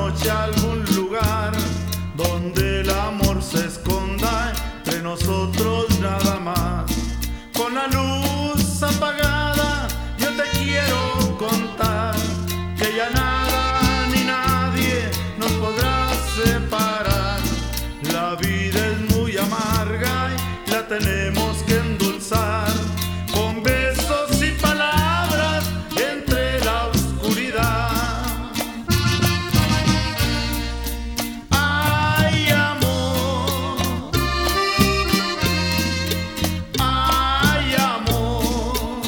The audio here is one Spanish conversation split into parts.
noche a algún lugar donde el amor se esconda entre nosotros nada más. Con la luz apagada yo te quiero contar que ya nada ni nadie nos podrá separar. La vida es muy amarga y la tenemos que endulzar con besos y palabras entre la oscuridad. Ay, amor, ay, amor,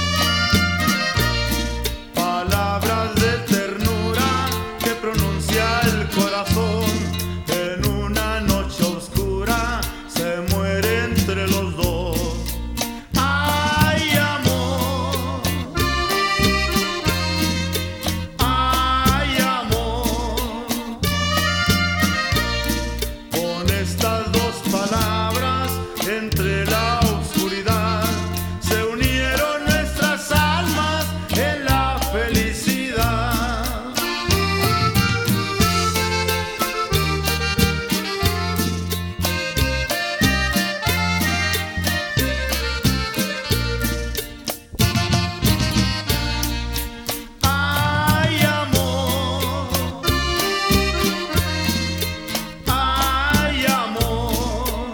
palabras de ternura que pronuncia el corazón. En una noche oscura se muere entre los dos. Ay, amor, ay, amor, con estas dos palabras entre la oscuridad se unieron nuestras almas en la felicidad. Ay, amor, ay, amor,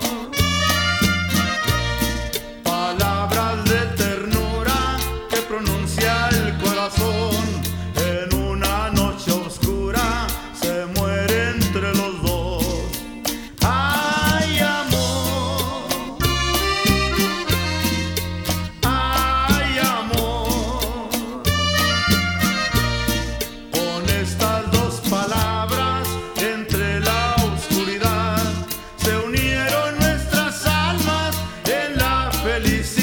palabras de ternura que pronuncia el corazón. En una noche oscura se muere entre los dos. Ay, amor, ay, amor, con estas dos palabras entre la oscuridad se unieron nuestras almas en la felicidad.